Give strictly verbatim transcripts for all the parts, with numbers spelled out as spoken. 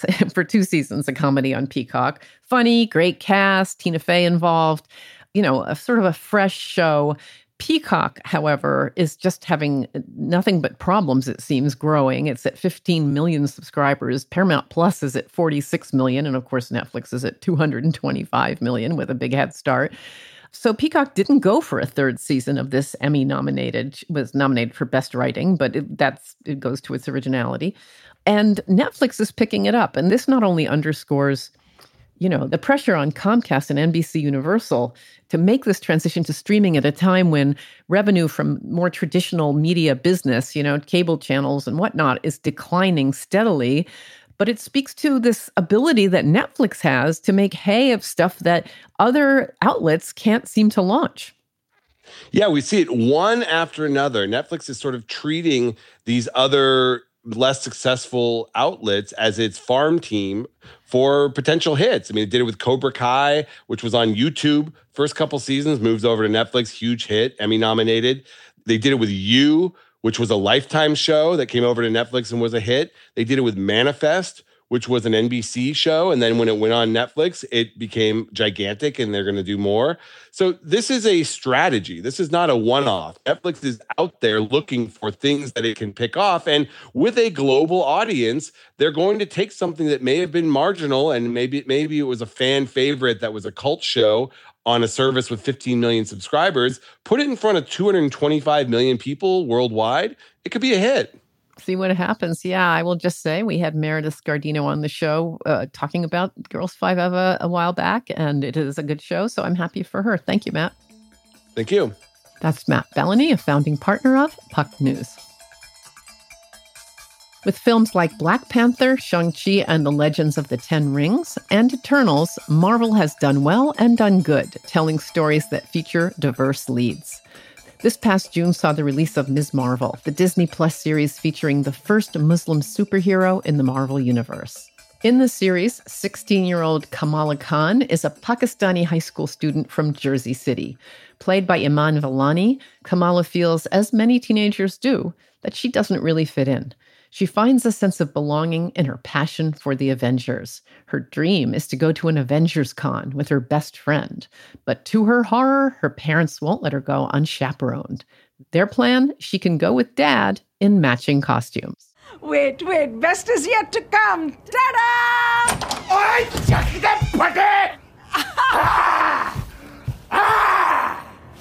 series, for two seasons, a comedy on Peacock. Funny, great cast, Tina Fey involved, you know, a sort of a fresh show. Peacock, however, is just having nothing but problems, it seems, growing. It's at fifteen million subscribers. Paramount Plus is at forty-six million. And of course, Netflix is at two hundred twenty-five million with a big head start. So Peacock didn't go for a third season of this Emmy-nominated, was nominated for Best Writing, but it, that's it goes to its originality. And Netflix is picking it up. And this not only underscores, you know, the pressure on Comcast and N B C Universal to make this transition to streaming at a time when revenue from more traditional media business, you know, cable channels and whatnot, is declining steadily. But it speaks to this ability that Netflix has to make hay of stuff that other outlets can't seem to launch. Yeah, we see it one after another. Netflix is sort of treating these other less successful outlets as its farm team for potential hits. I mean, it did it with Cobra Kai, which was on YouTube. First couple seasons, moves over to Netflix, huge hit, Emmy nominated. They did it with You, which was a Lifetime show that came over to Netflix and was a hit. They did it with Manifest, which was an N B C show. And then when it went on Netflix, it became gigantic and they're going to do more. So this is a strategy. This is not a one-off. Netflix is out there looking for things that it can pick off. And with a global audience, they're going to take something that may have been marginal and maybe, maybe it was a fan favorite that was a cult show on a service with fifteen million subscribers, put it in front of two hundred twenty-five million people worldwide. It could be a hit. See what happens. Yeah, I will just say we had Meredith Scardino on the show uh, talking about Girls Five Eva a while back, and it is a good show, so I'm happy for her. Thank you, Matt. Thank you. That's Matt Bellany, a founding partner of Puck News. With films like Black Panther, Shang-Chi and the Legends of the Ten Rings, and Eternals, Marvel has done well and done good, telling stories that feature diverse leads. This past June saw the release of Miz Marvel, the Disney Plus series featuring the first Muslim superhero in the Marvel Universe. In the series, sixteen-year-old Kamala Khan is a Pakistani high school student from Jersey City. Played by Iman Vellani, Kamala feels, as many teenagers do, that she doesn't really fit in. She finds a sense of belonging in her passion for the Avengers. Her dream is to go to an Avengers Con with her best friend. But to her horror, her parents won't let her go unchaperoned. Their plan, she can go with Dad in matching costumes. Wait, wait, best is yet to come. Ta-da! I just the puppet! Ah! Ah!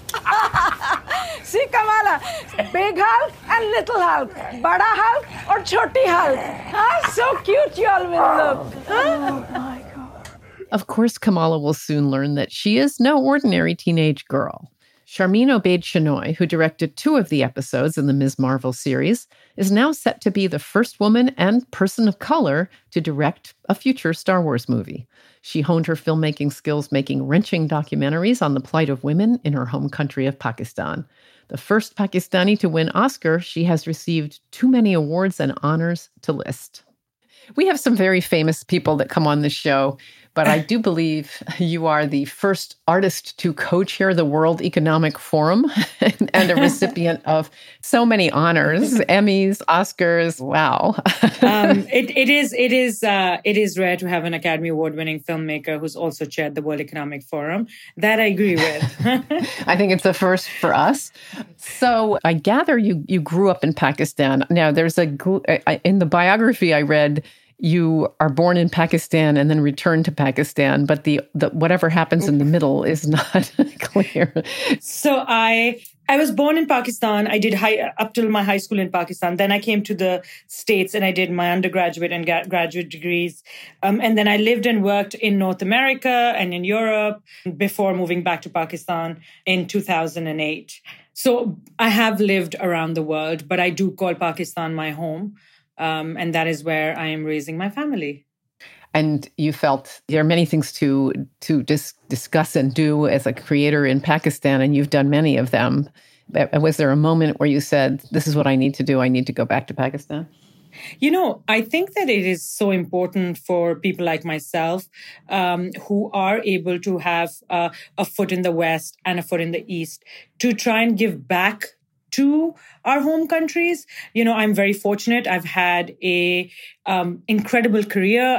See, Kamala, big Hulk and little Hulk, Bada Hulk or Choti Hulk. Huh? So cute you all will look. Huh? Oh my God. Of course, Kamala will soon learn that she is no ordinary teenage girl. Sharmeen Obaid-Chinoy, who directed two of the episodes in the Miz Marvel series, is now set to be the first woman and person of color to direct a future Star Wars movie. She honed her filmmaking skills making wrenching documentaries on the plight of women in her home country of Pakistan. The first Pakistani to win Oscar, she has received too many awards and honors to list. We have some very famous people that come on this show, but I do believe you are the first artist to co-chair the World Economic Forum and a recipient of so many honors, Emmys, Oscars. Wow. um, it, it is it is uh, it is rare to have an Academy Award-winning filmmaker who's also chaired the World Economic Forum. That I agree with. I think it's a first for us. So I gather you you grew up in Pakistan. Now, there's a in the biography I read, you are born in Pakistan and then return to Pakistan, but the, the whatever happens in the middle is not clear. So I I was born in Pakistan. I did high, up till my high school in Pakistan. Then I came to the States and I did my undergraduate and ga- graduate degrees. Um, and then I lived and worked in North America and in Europe before moving back to Pakistan in two thousand eight. So I have lived around the world, but I do call Pakistan my home. Um, and that is where I am raising my family. And you felt there are many things to to dis- discuss and do as a creator in Pakistan, and you've done many of them. Was there a moment where you said, this is what I need to do, I need to go back to Pakistan? You know, I think that it is so important for people like myself um, who are able to have uh, a foot in the West and a foot in the East to try and give back to our home countries. You know, I'm very fortunate. I've had a um, incredible career.